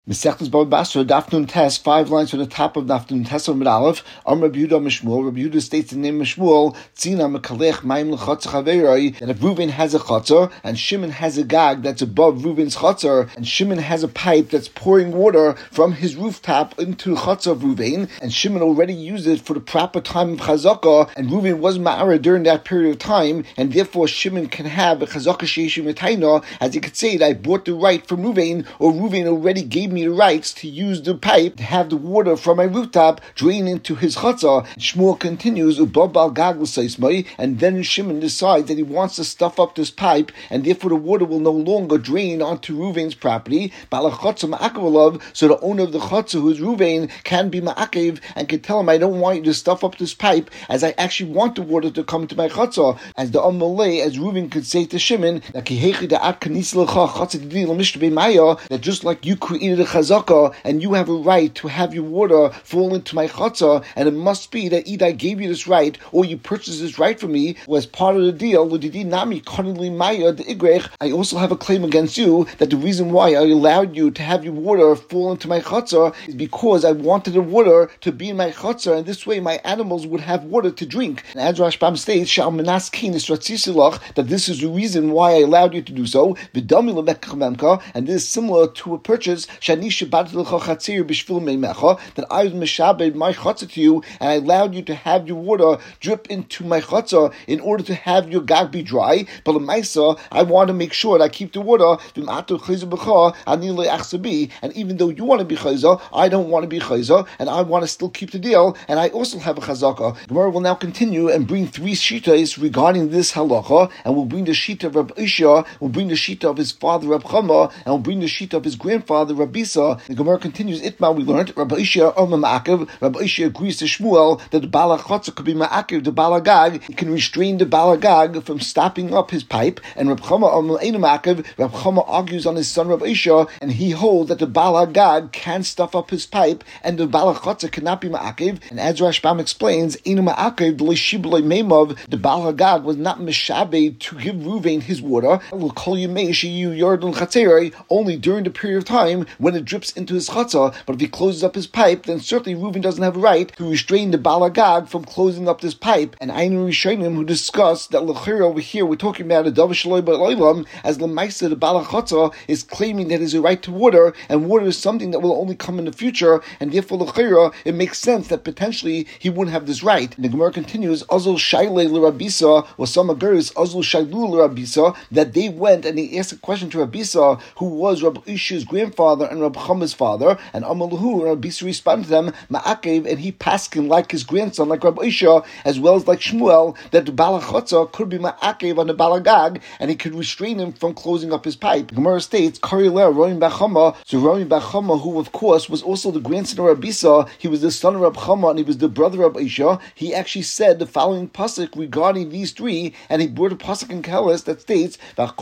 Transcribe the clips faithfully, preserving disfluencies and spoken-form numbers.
Mesechtes Bava Basra, Daf Nun Tes, five lines from the top of Daf Nun Tes Amud Aleph. Am Rabbi Yehuda Mishmuel. Rabbi Yehuda states the name Mishmuel. Tzina mekalech ma'im l'chatzar chaveroi. That if Reuven has a chatzar and Shimon has a gag that's above Reuven's chatzar, and Shimon has a pipe that's pouring water from his rooftop into the chatzar of Reuven, and Shimon already used it for the proper time of chazakah, and Reuven was ma'ara during that period of time, and therefore Shimon can have a chazakah sheishim etaina, as he could say that I bought the right from Reuven, or Reuven already gave me the rights to use the pipe to have the water from my rooftop drain into his chatzah. Shmuel continues, and then Shimon decides that he wants to stuff up this pipe, and therefore the water will no longer drain onto Reuven's property. So the owner of the chatzah, who is Reuven, can be ma'akev and can tell him, I don't want you to stuff up this pipe, as I actually want the water to come to my chatzah. As the Amalei, as Reuven could say to Shimon, that just like you created a chazakah and you have a right to have your water fall into my chatzah, and it must be that either I gave you this right or you purchased this right from me, or as part of the deal, I also have a claim against you that the reason why I allowed you to have your water fall into my chatzah is because I wanted the water to be in my chatzah, and this way my animals would have water to drink. And as Rashbam states, that this is the reason why I allowed you to do so, and this is similar to a purchase that I was meshabed my chatzah to you, and I allowed you to have your water drip into my chatzah in order to have your gag be dry. But l'maisa, I want to make sure that I keep the water. And even though you want to be chayza, I don't want to be chayza, and I want to still keep the deal, and I also have a chazaka. Gemara will now continue and bring three shitas regarding this halacha, and we'll bring the shita of Rabbi Isha, we'll bring the shita of his father Rab Chama, and we'll bring the shita of his grandfather Rabbi Isa. The Gemara continues, Itma, we learned, Rabbi Isha Oma Ma'akev, Rabbi Isha agrees to Shmuel that the Bala Chotza could be Ma'akev, the Bala Gag, he can restrain the Bala Gag from stopping up his pipe, and Rab Chama Oma Einu Ma'akev, Rab Chama argues on his son Rabbi Isha, and he holds that the Bala Gag can stuff up his pipe, and the Bala Chotza cannot be Ma'akev, and as Rashbam explains, Einu Ma'akev, the Shibulei Meimav, the Bala Gag was not Meshabed to give Reuven his water, only during the period of time when it drips into his chatzah. But if he closes up his pipe, then certainly Reuven doesn't have a right to restrain the balagag from closing up this pipe. And Ainu Rishonim, who discussed that l'chira over here we're talking about a davar shaloi ba'olam, as l'maisa the balachatza is claiming that there's a right to water, and water is something that will only come in the future, and therefore l'chira it makes sense that potentially he wouldn't have this right. And the Gemara continues, Azul shayle l'Rabisa, or some aguris Azul shaylu l'Rabisa, that they went and they asked a question to Rabisa, who was Rabbi Isha's grandfather and Rabbi Chama's father, and Amalahu, Rabbi Isa responded to them, Ma'akev, and he passed him like his grandson, like Rabbi Isha, as well as like Shmuel, that the Balachotza could be Ma'akev on the Balagag, and he could restrain him from closing up his pipe. Gemara states, Karileh, Roim Bachama, so Roim Bachama, who of course was also the grandson of Rabbi Isa, he was the son of Rabbi Chama, and he was the brother of Isha, he actually said the following pasuk regarding these three, and he brought a pasuk in Kelis that states,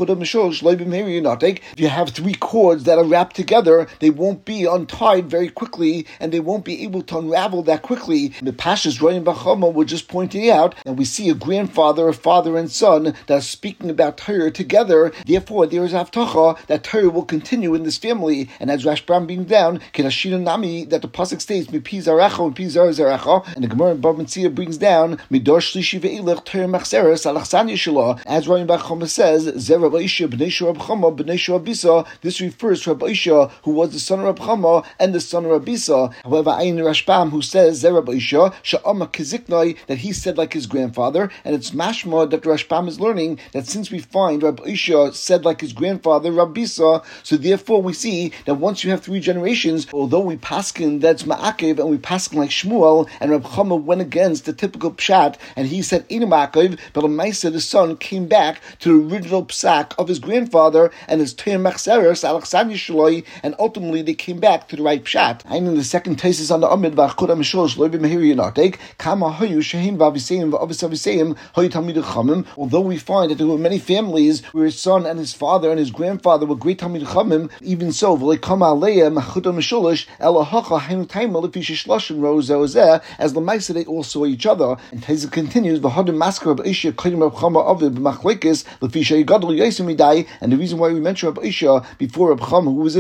if you have three cords that are wrapped together, they won't be untied very quickly, and they won't be able to unravel that quickly. The Pashas Roim Bachama were just pointing out, and we see a grandfather, a father and son that are speaking about Torah together. Therefore, there is Avtacha that Torah will continue in this family. And as Rashbam being down, Kedashina Nami, that the pasuk states, Mipi Zarecha and Pi Zarecha, and the Gemara in Bava Metzia brings down, Midor Shlishi Ve'ilech Torah Machseres Alachsanya Shala. As Roim Bachama says, Zer Rabbi Isha B'nei Shua B'chama B'nei Shua Bisa. This refers to Rabbi Isha, who was the son of Rabbi Chama and the son of Rabbi Isa. However, Ayin Rashbam, who says Zer Rabbi Isha Sha'ama Kiziknai, that he said like his grandfather, and it's mashma that Rashbam is learning that since we find Rabbi Isha said like his grandfather Rabbi Isa, so therefore we see that once you have three generations, although we paskin that's Ma'akev and we paskin like Shmuel, and Rabbi Chama went against the typical pshat, and he said Inu Ma'akev, but Lamaisa the son came back to the original psak of his grandfather and his Torah Machseres Alachsanya Shaloi, and ultimately they came back to the right pshat. I mean the second thesis on the Amid V'Achura Mishol Shloi B'Mehiri Yanatek Kama Hayu Shehim V'Aviseim V'Avis Aviseim Hayu Talmidei Chachamim. Although we find that there were many families where his son and his father and his grandfather were great Talmidei Chachamim, even so V'Leikama Aleya Machuta Misholish Elahacha Hainu Taima Lefi Shishlashin Ro Zeh, as the Maisa they all saw each other. And Teza continues V'Hadim Maskar Rabbi Isha Kodim Rabbi Chama Aviv B'Machlekes Lefi Sheyigadol Yosim Midai. And the reason why we mention Rabbi Isha before Rabbi Chama, who was his father,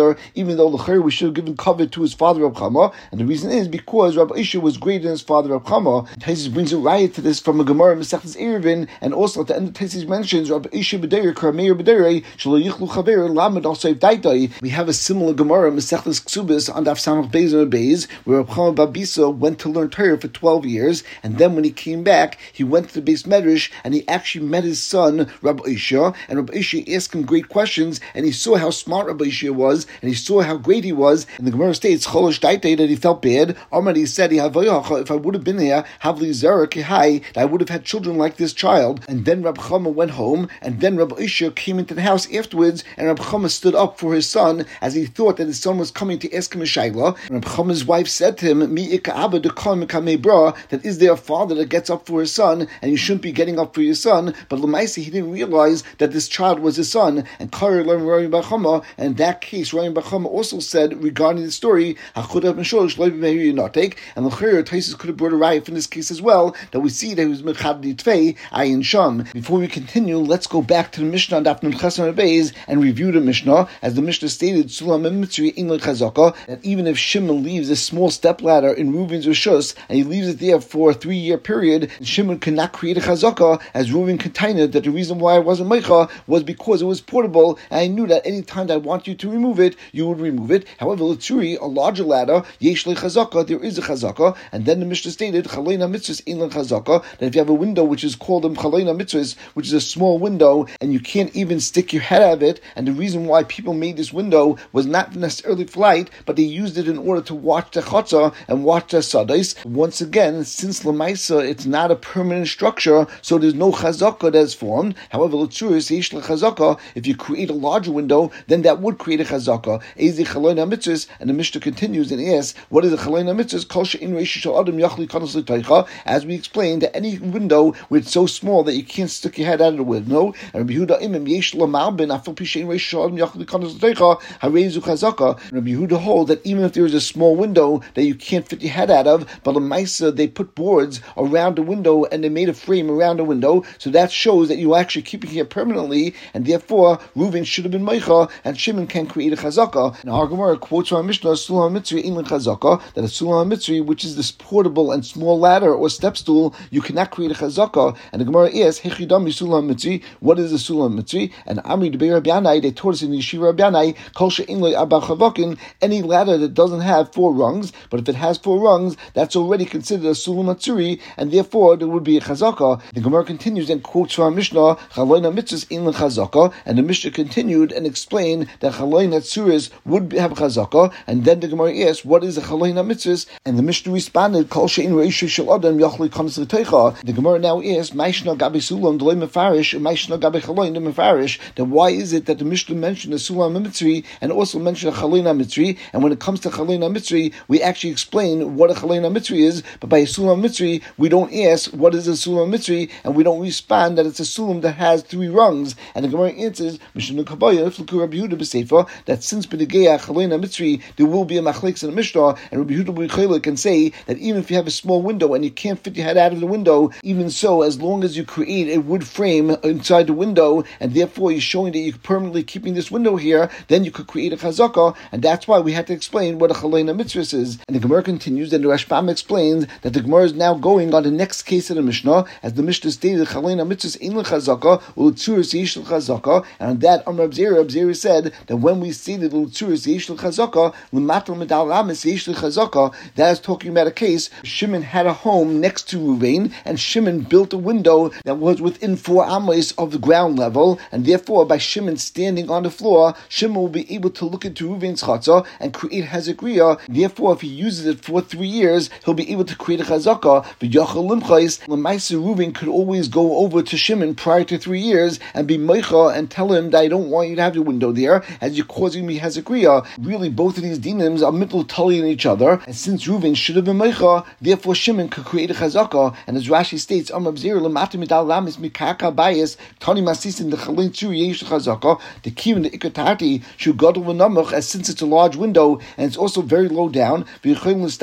father, even though l'chayr we should have given covet to his father Rab Chama, and the reason is because Rab Isha was greater than his father Rab Chama. Taisus brings a riot to this from a Gemara Masechtas Eruvin, and also at the end of Taisus mentions Rab Isha b'deir Karmeir b'deir shelo yichlu chaver lamed al seif daitai. We have a similar Gemara Masechtas Ksubis on Daf Samach Beis and Beis, where Rab Chama Babisa went to learn Torah for twelve years, and then when he came back, he went to the Beis Medrash and he actually met his son Rab Isha, and Rab Isha asked him great questions, and he saw how smart Rab Isha was, and he saw how great he was. And the Gemara states Cholosh Daitei that he felt bad. Amar, he said, if I would have been here, Havli Zara Kihai, I would have had children like this child. And then Rab Chama went home, and then Rab Isha came into the house afterwards, and Rab Chama stood up for his son as he thought that his son was coming to ask him a shayla. And Rab Chama's wife said to him, Mi ika abba dekam kamei bra, that is there a father that gets up for his son, and you shouldn't be getting up for your son. But Lamaisi, he didn't realize that this child was his son. And Kari learned Rami Bar Chama, and in that case, Rami Bar Chama also said regarding the story, Hachudav Mishol Shloim Meiri Notek, and the Chayr Taisus could have brought a riot in this case as well, that we see that he was Mechad Ditvei Ayin Sham. Before we continue, let's go back to the Mishnah on Daf Nun Chesed Beis and review the Mishnah. As the Mishnah stated, Sulam Mitzri Ein Chazaka, that even if Shimon leaves a small stepladder in Reuven's Rishus and he leaves it there for a three-year period, Shimon cannot create a Chazaka, as Reuven contained that the reason why I wasn't Meicha was because it was portable, and I knew that any time that I want you to remove it, you would remove it. However, L'Tzuri, a larger ladder, Yesh Le Chazaka, there is a Chazaka, and then the Mishnah stated, Chaleina Mitzvahs Ein Le Chazaka, that if you have a window which is called a Chaleina Mitzvahs, which is a small window, and you can't even stick your head out of it, and the reason why people made this window was not necessarily for light, but they used it in order to watch the Chatzah and watch the Sadais. Once again, since Lamaisa, it's not a permanent structure, so there's no Chazaka that's formed. However, L'Tzuri, Yesh Le Chazaka, if you create a larger window, then that would create a Chazaka. Ezi Chaleina Mitzvahs, and the Mishnah continues and asks, what is a Chaleina Mitzvahs? Kol she'in reishi shel adam yachli kanos l'teicha. As we explained, that any window where it's so small that you can't stick your head out of the window, and Rabbi Yehuda imim yesh l'mal ben afal pi she'in reishi shel adam yachli kanos l'teicha hareizu chazaka. Rabbi Yehuda holds that even if there is a small window that you can't fit your head out of, but the Maisa, they put boards around the window and they made a frame around the window, so that shows that you're actually keeping it permanently, and therefore Reuven should have been Meicha, and Shimon can create a Chazaka. Now our Gemara quotes from our Mishnah, Sulam Mitzri Ein Chazaka, that a Sulam Mitzri, which is this portable and small ladder or step stool, you cannot create a Chazaka. And the Gemara is, Hechidami Sulam Mitzri, what is a Sulam Mitzri? And Amri Debei Rabbi Yanai, they taught us in the Yeshiva Rabbi Yanai, Kol she'ein lo arba chavakin, any ladder that doesn't have four rungs, but if it has four rungs, that's already considered a Sulam Mitzri, and therefore there would be a Chazaka. The Gemara continues and quotes from our Mishnah, Chaloina Mitzvahs Ein Chazaka, and the Mishnah continued and explained that Chaloina Tzuris would have a Chazaka, and then the Gemara asked, what is a Chaloina Mitzvahs? And the Mishnah responded, Kol she'in reishi shel adam yachli kanos l'teicha. The Gemara now asks, Maishna gabi Sulam d'lei mefarish, and Maishna gabi Chaloina mefarish. Then why is it that the Mishnah mentioned the Sulam Mitzri and also mentioned a Chaloina Mitzri? And when it comes to Chaloina Mitzri, we actually explain what a Chaloina Mitzri is, but by a Sulam Mitzri, we don't ask what is a Sulam Mitzri, and we don't respond that it's a Sulam that has three rungs. And the Gemara answers, Mishnah Kabaya, Fluku Rabbi Yehuda b'Sefer, that since B'negeya Chaloina Mitzri, there will be a Machlekes in the Mishnah, and Rabbi Yehuda b'Chayla can say that even if you have a small window and you can't fit your head out of the window, even so, as long as you create a wood frame inside the window, and therefore you're showing that you're permanently keeping this window here, then you could create a Chazaka, and that's why we had to explain what a Chaloina Mitzvah is. And the Gemara continues, and the Rashbam explains that the Gemara is now going on the next case of the Mishnah, as the Mishnah stated, Chaloina Mitzvah Ein Chazaka, U'Tzuris Yesh Chazaka, and on that, Amar Abzera, Abzera said that when we say that U'Tzuris Yesh Chazaka, L'matal Medal Ramis Yesh Chazaka, that is talking about a case, Shimon had a home next to Reuven, and Shimon built a window that was within four amos of the ground level, and therefore by Shimon standing on the floor, Shimon will be able to look into Reuven's chatzah and create Hezekriya. Therefore, if he uses it for three years, he'll be able to create a Chazaka. But Yachal Limchais, Lemaisa Reuven could always go over to Shimon prior to three years and be Meicha and tell him that I don't want you to have your window there, as you're causing me Hezekriya. Really, both of these dinims are mitl tali in each other, and since Reuven should have been Meicha, therefore Shimon could create a Chazaka. And as Rashi states, Amar B'Zera L'matim Midal Lamis Mikaka Bayis Tani Masisin the Chalin Tzuri Yesh Chazaka, the key in the Ikatati Shu Gadol V'Namach, as since it's a large window and it's also very low down, and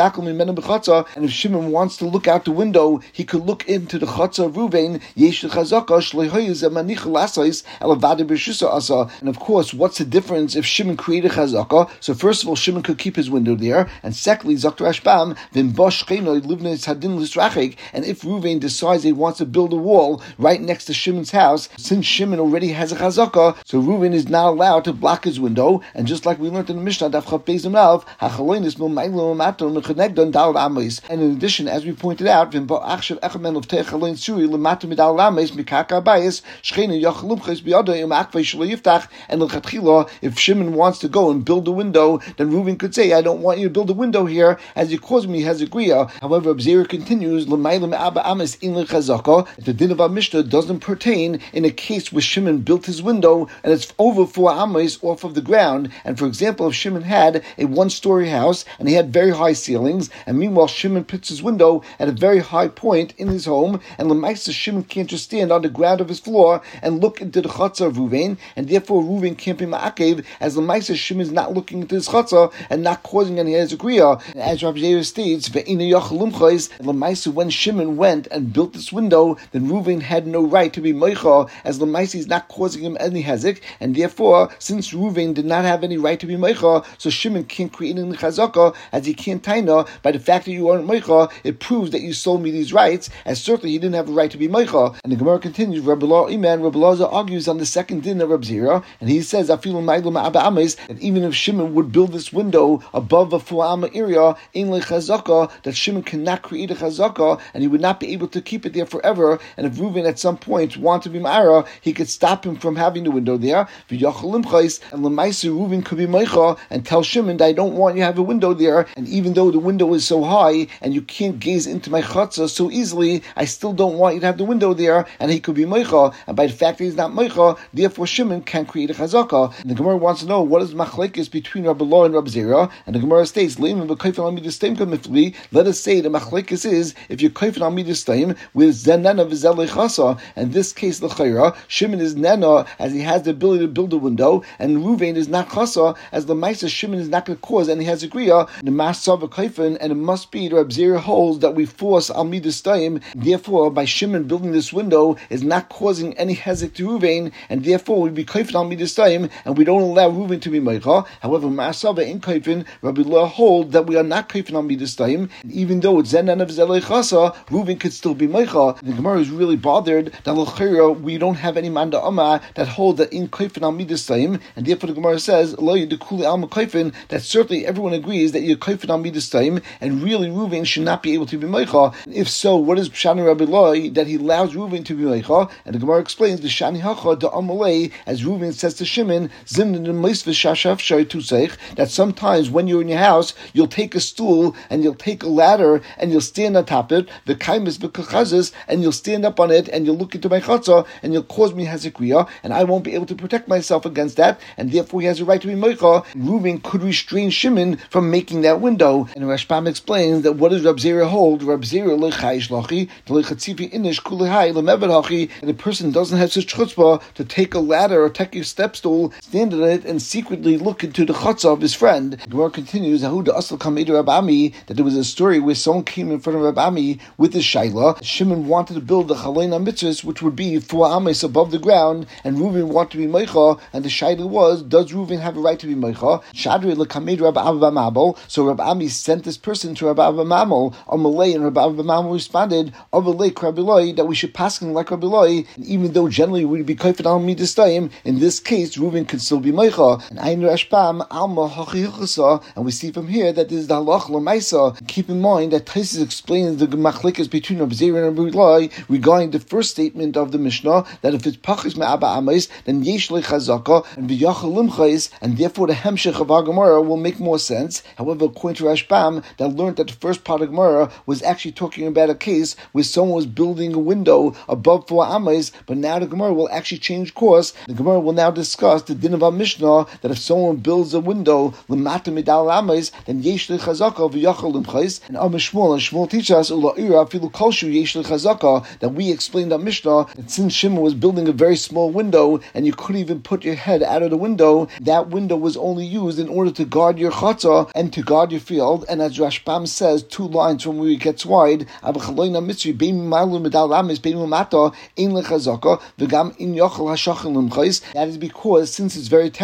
if Shimon wants to look out the window, he could look into the Chatzah of Reuven, Yesh Chazaka Shleihoyz Manichel Asais Elavadi B'Shusa Asa. And of course, what's the difference if Shimon Shimon created chazaka. So first of all, Shimon could keep his window there, and secondly, Zakter Ashbam, then Bosh Cheno Livnei Hadin Lisrachik, and if Reuven decides he wants to build a wall right next to Shimon's house, since Shimon already has a chazaka, so Reuven is not allowed to block his window. And just like we learned in the Mishnah, Daf Chaf Beis Amrav, Hachalonis Mil Ma'ilo Mato Mechanegdon Dal Amis. And in addition, as we pointed out, Vim Bo Achshav Echamen of Techaloin Suri Lemato Midal Amis Mikaka Bayis Shchena Yachalumches Biyada Im Akvei Shlo Yiftach. And L'Chatchila, if Shimon wants to go and build a window, then Reuven could say, I don't want you to build a window here, as you caused me Hezekriya. However, Abzera continues, L'Mailim Abba Amis In L'Chazaka. If the din of our Mishnah doesn't pertain in a case where Shimon built his window and it's over four amas off of the ground, and for example, if Shimon had a one-story house and he had very high ceilings, and meanwhile Shimon puts his window at a very high point in his home, and Lemaisa Shimon can't just stand on the ground of his floor and look into the chatzah of Reuven, and therefore Reuven can't be ma'akev, as Lemaisa Shimon is not looking into his chatzah and not causing any hezekriya. As Rabbi Zeir states, ve'ina yachalum chayis, Lemaisa, when Shimon went and built this window, then Reuven had no right to be meicha, as Lemaisa is not causing him any hezek, and therefore, since Reuven did not have any right to be meicha, so Shimon can't create any chazaka, as he can't taina by the fact that you aren't meicha. It proves that you sold me these rights, as certainly he didn't have a right to be meicha. And the Gemara continues. Rabbi Law Iman, Rabbi Laza argues on the second din of Rabbi Zira, and he says, "Afilu ma'ilo ma'aba ames," that even if Shimon would build this window above a four amma area, in le chazaka, that Shimon cannot create a chazaka, and he would not be able to keep it there forever. And if Reuven at some point wanted to be ma'ara, he could stop him from having the window there. And Lemaisa Reuven could be meicha and tell Shimon that I don't want you to have a window there, and even though the window is so high and you can't gaze into my chatzah so easily, I still don't want you to have the window there, and he could be meicha. And by the fact that he's not meicha, therefore Shimon can't create a chazaka. And the Gemara wants to know what is machlekes between Rabbi Law and Rabbi Zera, and the Gemara states, let us say the machlekes is if you're kaifin al midas taim with zenana v'zelei chasa, and this case l'chayra, Shimon is nana as he has the ability to build a window, and Reuven is not chasa as the Maisa Shimon is not going to cause any hezekriya. The masav kaifin, and it must be the Reb Zera holds that we force al midas taim. Therefore, by Shimon building this window is not causing any hezek to Reuven, and therefore we be kaifin al midas taim, and we don't allow Reuven to be meicha. However, masav in kaifin, Rabbi Law hold that we are not kaifin al midas taim, even though it's zenan of zelei chasa, Reuven could still be meicha. The Gemara is really bothered that l'chayra we don't have any manda amma that hold that in kaifin al midas taim, and therefore the Gemara says lo yedekuli al kaifin, that certainly everyone agrees that you're kaifin al midas taim, and really Reuven should not be able to be meicha. If so, what is Pshani Rabbi Loi that he allows Reuven to be meicha? And the Gemara explains the Shani hacha da amalei, as Reuven says to Shimon zimnin meisv shashaf shay tuseich, that sometimes when you're in your house you'll take a stool and you'll take a ladder and you'll stand on top of it, the kaimis v'kachazis, and you'll stand up on it and you'll look into my chatzah and you'll cause me hezekriya, and I won't be able to protect myself against that, and therefore he has a right to be meicha. Reuven could restrain Shimon from making that window. And Rashbam explains that what does Reb Zera hold? Reb Zera lechayish lachi lechatzifi inish kulihai lemevad hachi, and the person doesn't have such chutzpah to take a ladder or take a step stool, stand on it, and secretly look into the chatzah of his friend. The Gemara continues, Ahu da asal kamedu Reb Ami, that there was a story where someone came in front of Reb Ami with his shaila. Shimon wanted to build the chalein mitzvahs, which would be four ames above the ground, and Reuven wanted to be meicha, and the shaila was, does Reuven have a right to be meicha? Shadri lekamedu Reb Abba Mabel. So Reb Ami sent this person to Reb Abba Mamel, Amalei, and Reb Abba Mamel responded, Avalei Rabbi Loi, that we should pass him like Rabbi Loi, and even though generally we would be kaifin al midas taim, in this case Reuven could still be meicha. And Ayin Rashbam Alma Hachi, and we see from here that this is the halach l'maisa. Keep in mind that Taisus explains the machlekes between Reb Zera and Reb Loi regarding the first statement of the Mishnah, that if it's pachis me'aba ames, then yesh le chazaka and v'yachal limchais, and therefore the hemshech of our Gemara will make more sense. However, according to Rashbam, that learned that the first part of Gemara was actually talking about a case where someone was building a window above four ames, but now the Gemara will actually change course. The Gemara will now discuss the din of our Mishnah, that if someone builds a window l'mata midal ames, then yesh le chazaka v'yachal limchais. And Amar Shmuel, and Shmuel teaches us ula'ira afilu kolshu yesh le chazaka, that we explained our Mishnah that since Shimon was building a very small window and you couldn't even put your head out of the window, that window was only used in order to guard your chatzah and to guard your field. And as Rashbam says, two lines from where it gets wide, that is because since it's very temporary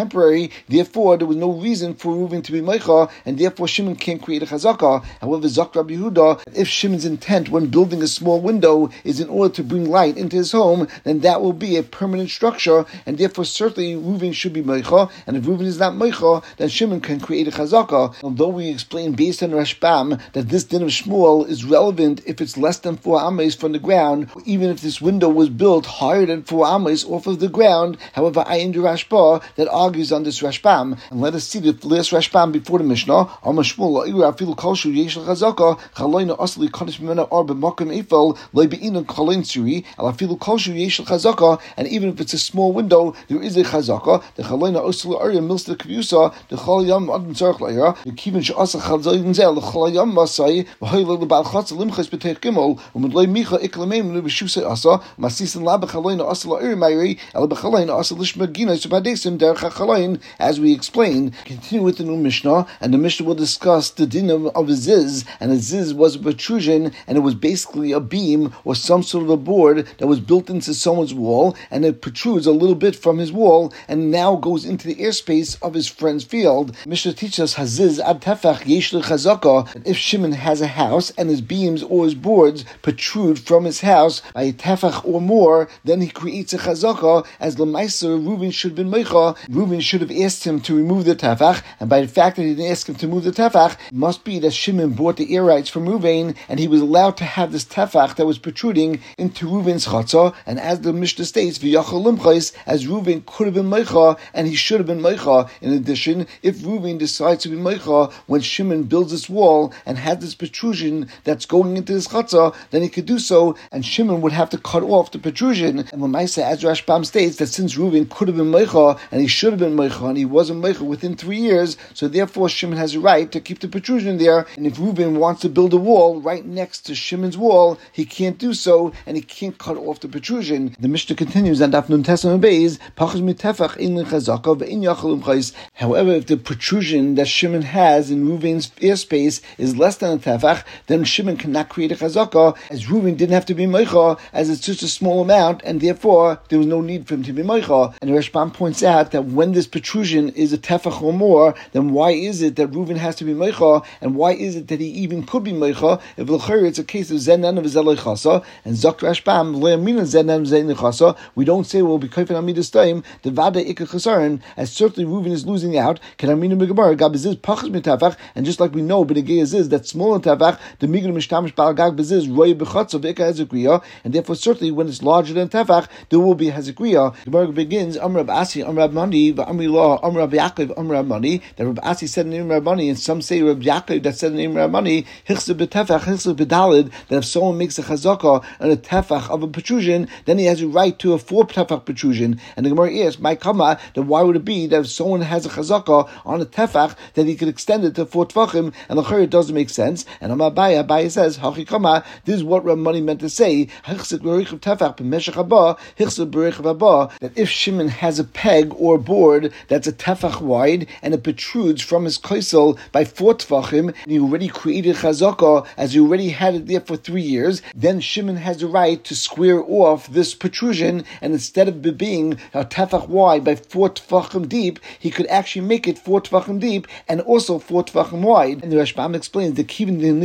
Mary. Therefore, there was no reason for Reuven to be Meicha, and therefore Shimon can't create a chazaka. However, Zok Rabbi Yehuda, if Shimon's intent when building a small window is in order to bring light into his home, then that will be a permanent structure, and therefore certainly Reuven should be Meicha, and if Reuven is not Meicha, then Shimon can create a chazaka. Although we explain based on Rashbam that this din of Shmuel is relevant if it's less than four ames from the ground, even if this window was built higher than four ames off of the ground. However, I in the Rashba that argues on this Rashbam, and let us see the last Rashbam before the Mishnah. Amar Shmuel afilu kolshu yesh chazaka chaloina asli kanish mimena ar b'makom efel loy be'inon chaloin suri al afilu kolshu yesh chazaka, and even if it's a small window, there is a chazaka. The chaloina asli arya milsta kavyusa the chalayam adam tzarich laira the kivin she'asa chalayin zel the chalayam masai v'hoyle lebal chatz limchas b'teich gimel u'medloy micha iklamim nu b'shusay asa masisin la b'chaloina asli arya mayri el b'chaloina asli lishma gina subadesim derech hachalayin, as we explained. Continue with the new Mishnah, and the Mishnah will discuss the din of, of a ziz, and a ziz was a protrusion, and it was basically a beam or some sort of a board that was built into someone's wall, and it protrudes a little bit from his wall, and now goes into the airspace of his friend's field. Mishnah teaches us haziz ad tefach yesh lechazaka, that if Shimon has a house and his beams or his boards protrude from his house by a tefach or more, then he creates a chazaka, as l'maiser Reuven should have been meicha. Reuven should have asked him to remove the tefach, and by the fact that he didn't ask him to move the tefach, it must be that Shimon bought the air rights from Reuven, and he was allowed to have this tefach that was protruding into Reuven's chatzah. And as the Mishnah states, v'yachal limchais, as Reuven could have been meicha, and he should have been meicha. In addition, if Reuven decides to be meicha when Shimon builds this wall and has this protrusion that's going into his chatzah, then he could do so, and Shimon would have to cut off the protrusion. And Lamaisa, as Rashbam states, that since Reuven could have been meicha and he should have been meicha and he wasn't meicha within three years, so therefore Shimon has a right to keep the protrusion there. And if Reuven wants to build a wall right next to Shimon's wall, he can't do so, and he can't cut off the protrusion. The Mishnah continues, and Daf Nun Tesam Beis pachas mitefach in lechazaka ve'in yachal umchais. However, if the protrusion that Shimon has in Reuven's airspace is less than a tefach, then Shimon cannot create a chazaka, as Reuven didn't have to be meicha, as it's just a small amount, and therefore there was no need for him to be meicha. And the Rashbam points out that when this protrusion is a tefach or more, then why is it that Reuven has to be meicha, and why is it that he even could be meicha? If l'chayr it's a case of zenan of zelay chasa, and zok Rashbam le'amina zenan of zelay chasa, we don't say we'll be kaifin amidas time the vada ikar chasaron, as certainly Reuven is losing out. Can amina megabar gab beziz pachas mitafach, and just like we know b'negei aziz that smaller tefach the migdal mishtamish balagag beziz roy b'chatzav ikar hezekriya, and therefore certainly when it's larger than tefach there will be hezekriya. The Gemara begins Amr Rab Asi Amr Rab Mani v'Amri La Amr Rab Yaakov Amr Rab Mani, that Rab Asi said in the name of Rab Mani, and some say Rab Yaakov that said in the name of Rab Mani hichse b'tefach hichse b'dalid, that if someone makes a chazaka on a tefach of a protrusion, then he has a right to a four tefach protrusion. And the Gemara asks, my kama, then why would it be that if someone has a chazaka on a tefach that he could extend it to four tefachim? And the it doesn't make sense. And Amar Abaya, Abaya says, hachi kama, this is what Rab Mani meant to say, hichse b'reichav tefach b'meshach haba hichse b'reichav haba, that if Shimon has a peg or a board that's a tefach wide and it protrudes from his kaisel by four tefachim, and he already created chazaka as he already had it there for three years, then Shimon has a right to square off this protrusion, and instead of it being a tefach wide by four tefachim deep, he could actually make it four tefachim deep and also four tefachim wide. And the Rashbam explains that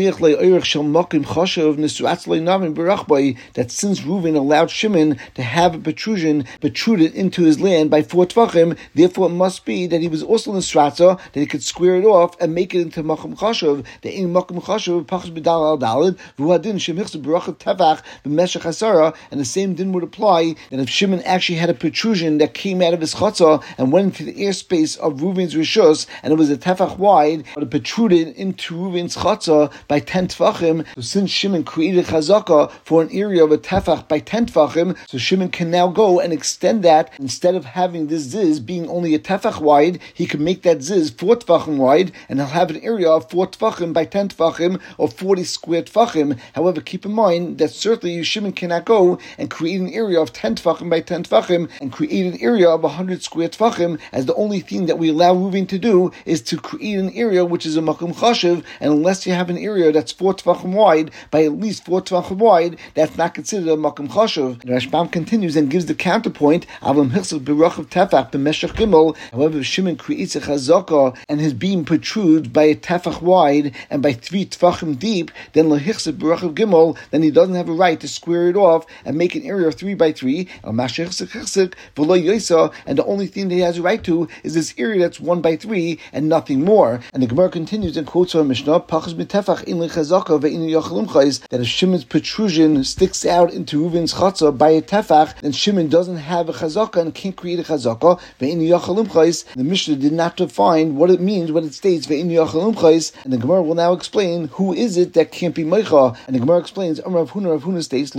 that since Reuven allowed Shimon to have a protrusion protruded into his land by four tefachim, therefore it must be that he was also in the stratza that he could square it off and make it into makom chashuv. The in makom chashuv pachas b'dal al dalid v'uadin shemichs b'rachot tefach b'meshach hasara, and the same din would apply that if Shimon actually had a protrusion that came out of his chatzah and went into the airspace of Reuven's rishus, and it was a tefach wide, but it protruded into Reuven's chatzah by ten tefachim. So since Shimon created chazaka for an area of a tefach by ten tefachim, so Shimon can now go and extend that. Instead of having this ziz being only a tefach wide, he can make that ziz four tefachim wide, and he'll have an area of four tefachim by ten tefachim, or forty square tefachim. However, keep in mind that certainly Shimon cannot go and create an area of ten tefachim by ten tefachim and create an area of one hundred square tefachim, as the only thing that we allow Reuven to do is to create an area which is a makom chashiv, and unless you have an area that's four tefachim wide by at least four tefachim wide, that's not considered a makom chashiv. The Rashbam continues and gives the counterpoint, Avlam hichsav b'rachav tefach b'meshach gimel Gimel. However, if Shimon creates a chazaka and his beam protrudes by a tefach wide and by three tefachim deep, then lehichsed b'rachav Gimel, then he doesn't have a right to square it off and make an area of three by three. And the only thing that he has a right to is this area that's one by three and nothing more. And the Gemara continues and quotes our Mishnah, that if Shimon's protrusion sticks out into Reuven's chatzah by a tefach, then Shimon doesn't have a chazaka and can't create a chazaka. The Mishnah did not define what it means when it states and the Gemara will now explain who is it that can't be meicha. And the Gemara explains, Rav Huna, Rav Huna states,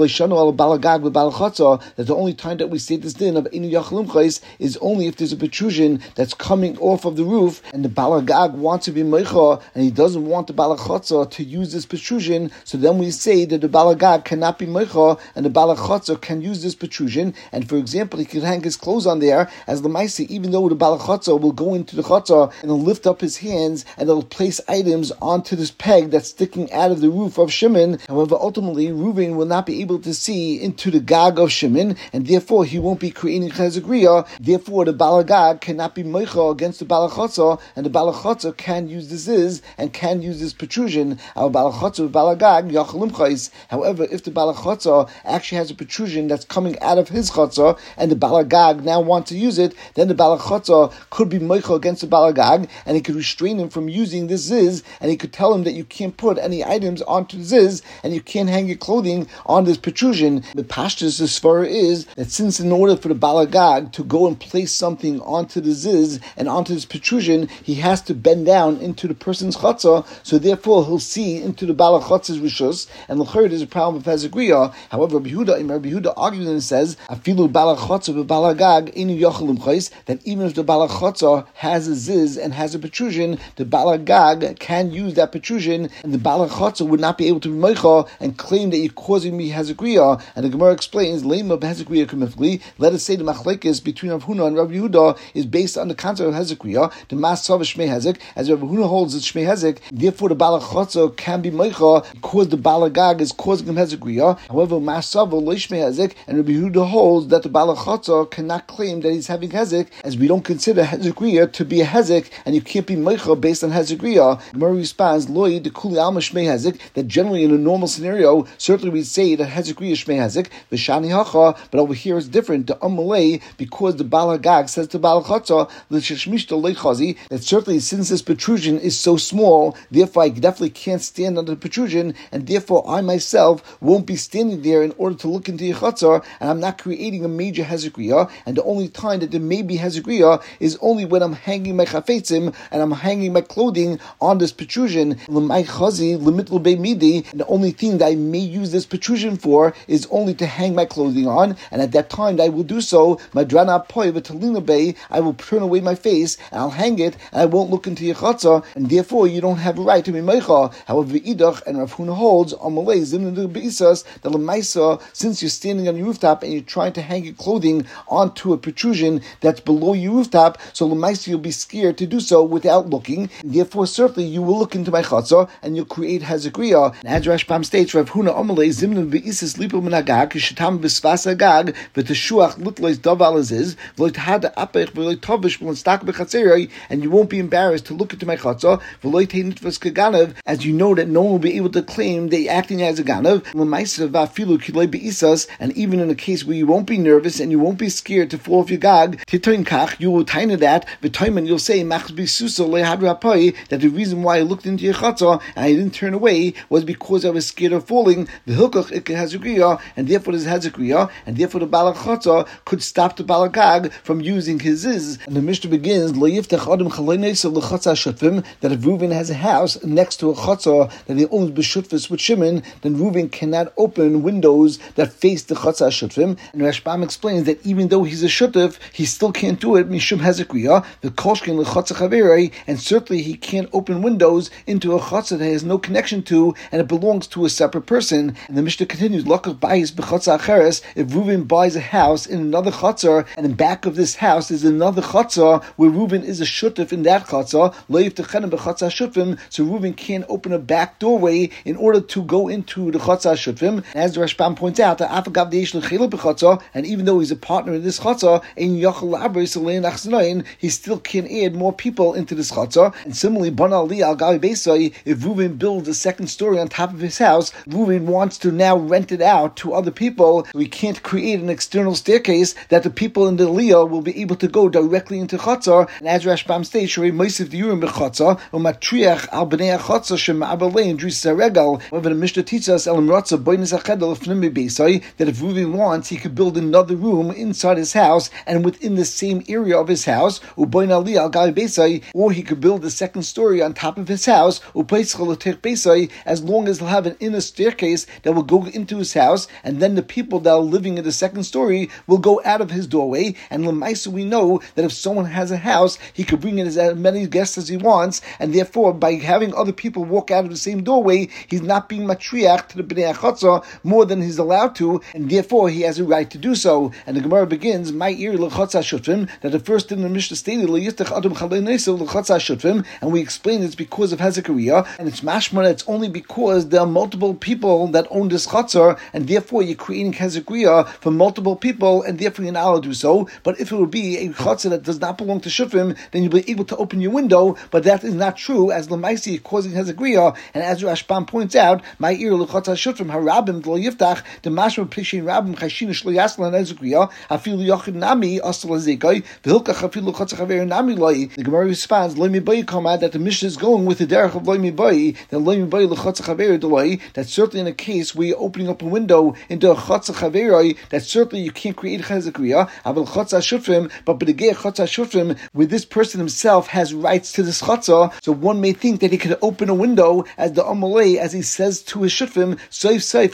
that the only time that we state this din of Einu Yachalum Chais is only if there's a protrusion that's coming off of the roof and the balagag wants to be meicha and he doesn't want the balachotza to use this protrusion. So then we say that the balagag cannot be meicha and the balachotza can use this protrusion. And for example, he could hang his clothes on there as the maisi, even though the balachotza will go into the chotza and he'll lift up his hands and he'll place items onto this peg that's sticking out of the roof of Shimon. However, ultimately, Reuven will not be able to see into the gag of Shimon, and therefore he won't be creating chazagriya. Therefore, the balagag cannot be meicha against the balachotza, and the balachotza can use this is and can use this protrusion. Our balachotza balagag yachalim chais. However, if the balachotza actually has a protrusion that's coming out of his chotza, and the balagag now wants to use it, then the balachotza could be meicha against the balagag, and he could restrain him from using this ziz, and he could tell him that you can't put any items onto the ziz, and you can't hang your clothing on this protrusion. The pashtus, the svara is that since in order for the balagag to go and place something onto the ziz and onto this protrusion, he has to bend down into the person's chatzah, so therefore he'll see into the balachotza's rishus, and l'chayr is a problem of hezekriya. However, Rabbi Yehuda, Rabbi Yehuda argues and says, afilu balachotza b'balagag inu yochalim chais, that even if the balachotza has a ziz and has a protrusion, the balagag can use that protrusion, and the balachotza would not be able to be meicha and claim that you're causing me hezekriya. And the Gemara explains, Lema b'hezekriya kamifli. Let us say the machlekes between Rav Huna and Rabbi Yehuda is based on the concept of hezekriya. The masav shmei hezek, as Rabbi Huna holds it's shmei hezek. Therefore, the balachotza can be meicha because the balagag is causing him hezekriya. However, masav lo shmei hezek, and Rabbi Yehuda holds that the balachotza cannot claim that he's having hezek, as we don't consider hezekriya to be a hezek, and you can't be meicha based on hezekriya. Gemara responds, Loi the kuli alma shmei hezek, that generally in a normal scenario, certainly we'd say that hezekriya shmei hezek, v'shani hacha, but over here it's different. The amalei, because the balagag says to balachotza, l'sheshmishta leichazi, that certainly since this protrusion is so small, therefore I definitely can't stand under the protrusion, and therefore I myself won't be standing there in order to look into your chatzar, and I'm not creating a major hezekriya. And the only time that there may be hezekriya is only when I'm hanging my chafetzim and I'm hanging my clothing on this protrusion. L'may chazi l'mitlu be'midi, and the only thing that I may use this protrusion for is only to hang my clothing on, and at that time I will do so. Madrana poi v'talina bei, I will turn away my face and I'll hang it, and I won't look into your chatzah, and therefore you don't have a right to be meicha. However, idach and Rav Huna holds on malay zimnu beisas that lemaisa, since you're standing on your rooftop and you're trying to hang your clothing onto a protrusion that's below your rooftop, so lemaisa you'll be scared to do so without looking. And therefore, certainly you will look into my chatzah and you'll create hezekriya. And as Rashbam states, Rav Huna amalei zimnu beisas lipo minagag kishatam b'svasa gag v'teshuach lutlois daval aziz v'loitahad apech v'loitavish v'lonstak b'chatzerei, and you won't be embarrassed to look into my chatzah v'loitei nitvas kaganav, as you know that no one will be able to claim that you're acting as a ganav l'maisa v'afilu kilei beisas, and even in a case where you won't be nervous and you won't be scared to fall off your gag, titoin kach, you will taina that v'toiman, you'll say machz b'susa lehad rapai, that the reason why I looked into your chatzah and I didn't turn away was because I was scared of falling. The hilkach ik hezekriya, and therefore there's hezekriya, and therefore the balachotza could stop the balagag from using his ziz. And the Mishnah begins, lo yiftach adam chalenes l'chatzah shutfim, that if Reuven has a house next to a chatzah that he owns b'shutfis with Shimon, then Reuven cannot open windows that face the chatzah shutfim. And Rashbam explains that even though he's a shutf, he still can't do it mishum hezekriya, the koshkin l'chatzah chaverei, and certainly he can't open windows into a chatzah that has no connection to, and it belongs to a separate person. And the Mishnah continues, Lakach bayis b'chatzah acheres, if Reuven buys a house in another chatzah, and in back of this house is another chatzah where Reuven is a shutf in that chatzah, lo yiftachem b'chatzah shutfim, so Reuven can't open a back doorway in order to go into the chatzah shutfim. As the Rashbam points out, that afagav deish l'chela b'chatzah, and even though he's a partner in this chatzah, ein yachal labris he still can add more people into this chatzah. And similarly, if Reuven builds a second story on top of his house, Reuven wants to now rent it out to other people. We can't create an external staircase that the people in the Aliyah will be able to go directly into chatzah. And as Rashbam states, however, the Mishnah teaches us that if Reuven wants, he could build another room inside his house and within the same area of his house, or he could build a second story on top of his house, as long as he'll have an inner staircase that will go into his house, and then the people that are living in the second story will go out of his doorway. And Lemaisa, we know that if someone has a house, he could bring in as many guests as he wants, and therefore by having other people walk out of the same doorway, he's not being matriach to the Bnei HaChatzah more than he's allowed to, and therefore he has a right to do so. And the Gemara begins, my ear l'chatzah shutfim, that the first thing the Mishnah stated, l'yiftach adam chalei neisa l'chatzah shutfim, and we explained it's because of Hezekiah, and it's mashma, it's only because there are multiple people that own this chatzah, and therefore you're creating Hezekiah for multiple people, and therefore you're not allowed to do so. But if it would be a chatzah that does not belong to shutfim, then you'll be able to open your window, but that is not true, as l'maisi is causing Hezekiah, and as Rashbam points out, my ear l'chatzah shutfim harabim lo yiftach the mashma pishin rabim chashina shlo yaslan Hezekiah afilu yochid nami asal zekai v'hilkach afilu chatzah chaver nami loy. The Gemara responds, loy mibai kama, that the Mishnah is going with the derech of loy mibai, that loy mibai l'chatzah chaver delay, that certainly in a case where you're opening up a window into a chatzah chaver, that certainly you can't create Hezekiah, aval chatzah shutfim, but b'degei chatzah shutfim, where this person himself has rights to this chatzah, so one may think that he could open a window as the Amalei, as he says to his shutfim, Saif Saif,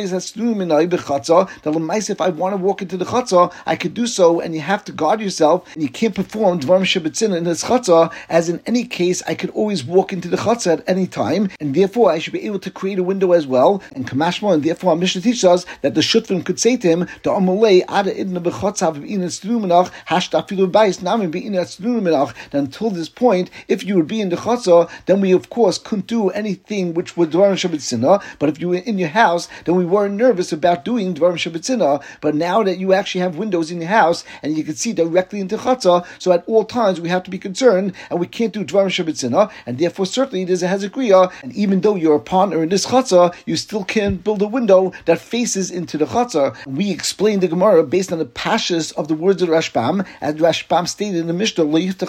that if I want to walk into the chatzah, I could do so, and you have to guard yourself, and you can't perform Dvarim Shabbatzin in this chatzah, as in any case, I could always walk into the chatzah at any time, and therefore I should be able to create a window as well, and Kamashma, and therefore our Mishnah teaches us that the shutfim could say to him, the Amalei, Ada Idna B'chatzah V'in Etzlumenach, Hashta Filu Bais, Nami V'in Etzlumenach, that until this point, if you would be in the chatzah, then we of course couldn't do anything which would Dvarim Shabbatzin, but if you were in your house, then we weren't nervous about doing Dvarim Shabbatzin. But now that you actually have windows in your house and you can see directly into chatzah, so at all times we have to be concerned, and we can't do Dvarim Shabbatzin, and therefore certainly there's a Hezekiah, and even though you're a partner in this chatzah, you still can't build a window that faces into the chatzah. We explained the Gemara based on the pashas of the words of Rashbam, as Rashbam stated in the Mishnah,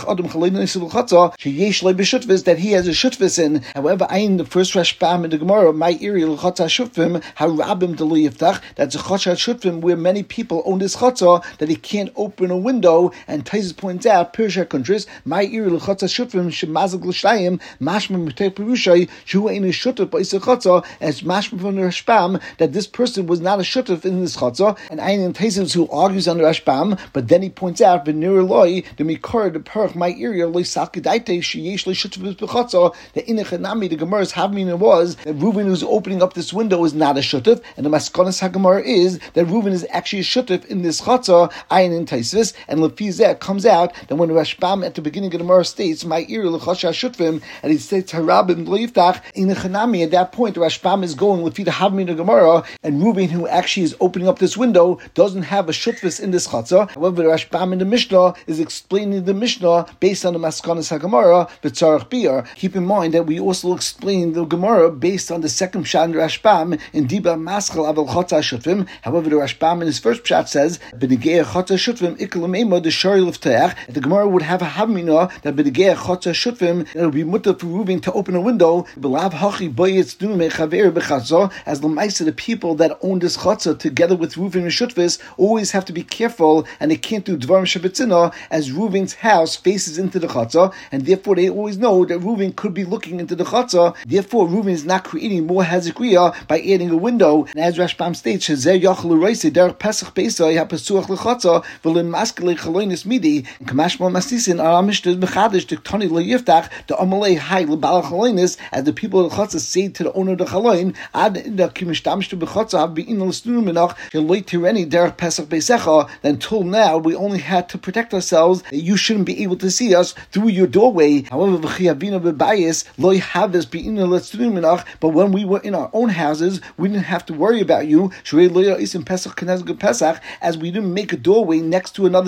that he has a shutvis in. However, I in the first Rashbam in the Gemara, my area l'chatzah shutfim harabim delo yiftach, that's a chatzah shutfim where many people own this chatzah that he can't open a window. And Taisus points out, Persia countries, my area l'chatzah shutfim shemazal l'shayim mashma mitei perushay shu ein shutuf ba'isa chatzah, as mashma from the Rashbam that this person was not a shutuf in this chatzah. And I in Taisus who argues on the Rashbam, but then he points out v'nir loy the mikar the perch my area loy sakidaite sheyesh loy shutuf b'chatzah, the inechanami the Gemara's havmin was that Reuven who's opening up this window is not a shutuf, and the maskonas hagemara is that Reuven is actually a shutuf in this chatzah ayin in Taisvis, and lefizeh comes out that when Rashbam at the beginning of the Gemara states my ear l'chasha shutfim, and he states harabim loyiftach in the chanami, at that point Rashbam is going lefi the havmin of Gemara, and Reuven who actually is opening up this window doesn't have a shutfis in this chatzah. However, the Rashbam in the Mishnah is explaining the Mishnah based on the maskonas hagemara v'tzarach biyar. Keep in mind that we also explain the Gemara based on the second pshat in Rashbam in Diba Maschal Aval Chatzah Shutfim. However, the Rashbam in his first pshat says B'negei Chatzah Shutfim Ikalamema the Shari Lefteach. The Gemara would have a havmina that B'negei Chatzah Shutfim that it would be mutter for Reuven to open a window. B'lav Hachi Boyetz Dume Chaver B'Chatzah, as the Maisa the people that own this Chatzah together with Reuven and Shutvis always have to be careful, and they can't do Dvarim Shabbatzina as Reuven's house faces into the Chatzah, and therefore they always know that Reuven could be looking into the Chatzah. Therefore, Reuven is not creating more Hezekiah by adding a window. And as Rashbam states, Shazer Yachal Reise Derech Pesach Beisai HaPesuach LeChatzah V'Lim Maskele Chalonis Midi and Kamashma Masisin Aramish the Mechadish the Tani LeYiftach the Amalei Hai LeBal Chalonis, as the people of the Chatzah say to the owner of the Chaloin Ad the Kimishtamsh to Bechatzah Bein L'Snur Menach Sheloi Tireni Derech Pesach Beisecha. Until now, we only had to protect ourselves that you shouldn't be able to see us through your doorway. However, V'Chiavina B'Bayis Loi Havis Bein L'Snur Menach, but when we were in our own houses, we didn't have to worry about you. As we didn't make a doorway next to another doorway,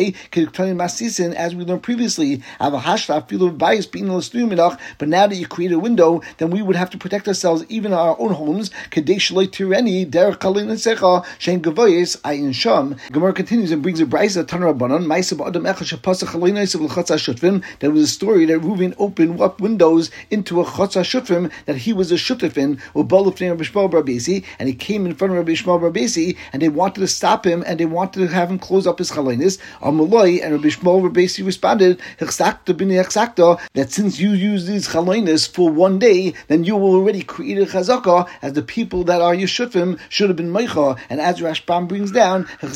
way, as we learned previously. But now that you create a window, then we would have to protect ourselves even in our own homes. Gemara continues and brings a brisa that was a story that Reuven opened up windows into a chotza shutfim that he was a shutfin and he came in front of Rabbi Shmuel Bar Basi and they wanted to stop him and they wanted to have him close up his chalinis. And Rabbi Shmuel Bar Basi responded that since you use these chalinis for one day, then you will already create a chazaka as the people that are Yeshutfim should have been meicha. And as Rashbam brings down, the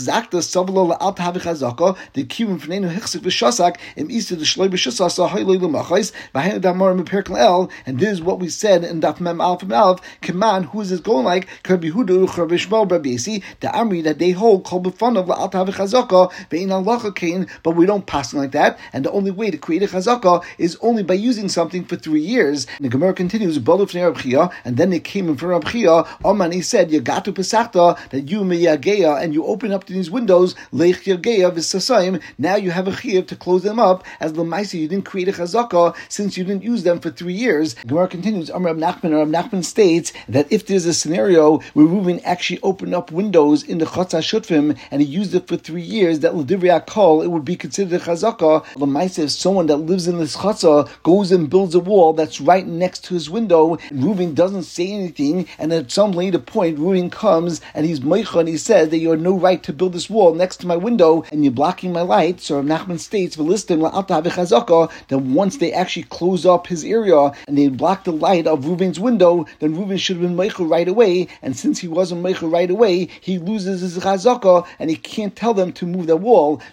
kivim fnenu hichzik v'shasak im isa the shloi b'shasasa hayloi l'machais v'hayin damar m'perkel el. And this is what we said in Daf Mem Alf Mem Alf. Kaman, who is this going like? Rabbi Huda Rabbi Shmuel Bar Basi, the Amri that they hold called b'fun of la'al tavi chazaka ve'in halacha kain, but we don't pass like that. And the only way to create a chazaka is only by using something for three years. And the Gemara continues, and then they came in front of Rabbi Chia. Oman, he said, Yagatu Pesachta, that you meyageya, and you open up these windows, leich yageya v'sasayim. Now you have a chiyuv to close them up, as l'maisa you didn't create a chazaka since you didn't use them for three years. Gemara continues, Amr Rab Nachman, Rab Nachman states that if there's a scenario where Reuven actually opened up windows in the Chotza Shutfim and he used it for three years, that l'divrei hakol, it would be considered a chazaka. L'maisa, if someone that lives in this Chotza goes and builds a wall that's right next to his window, and Reuven doesn't say anything, and at some later point, Reuven comes and he's meicha and he says that you have no right to build this wall next to my window and you're blocking my light. So Rav Nachman states, that once they actually close up his area and they block the light of Reuven's window, then Reuven should have been meicha right away. And since he wasn't meicha right away, he loses his chazaka and he can't tell them to move that wall.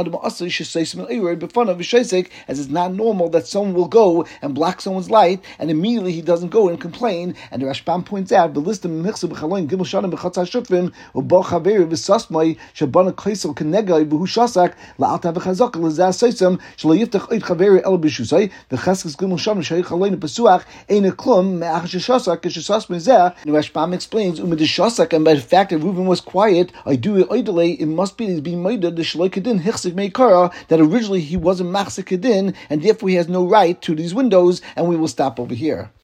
As it's not normal that someone will go and block someone's light and immediately he doesn't go and complain. And the Rashbam points out, the list of Mechsa b'chaloin gimel shanim b'chatzah shutfim u'bo chaveri v'sasmai shabana kaisel k'negai v'hu shasak la'alta v'chazak l'zah saisam shlo yiftach oid chaveri el b'shusay v'chaskes gimel shanim shayi chaloin b'suach ein klum me'ach sheshasak k'shesasmai zeh. And the Rashbam explains, umid shasak, and by the fact that Reuven was quiet, I do it oidele, it must be that he's being ma'idad the shloi kedin hichsik meikara, that originally he wasn't machzik kedin and therefore he has no right to these windows. And we will stop over here.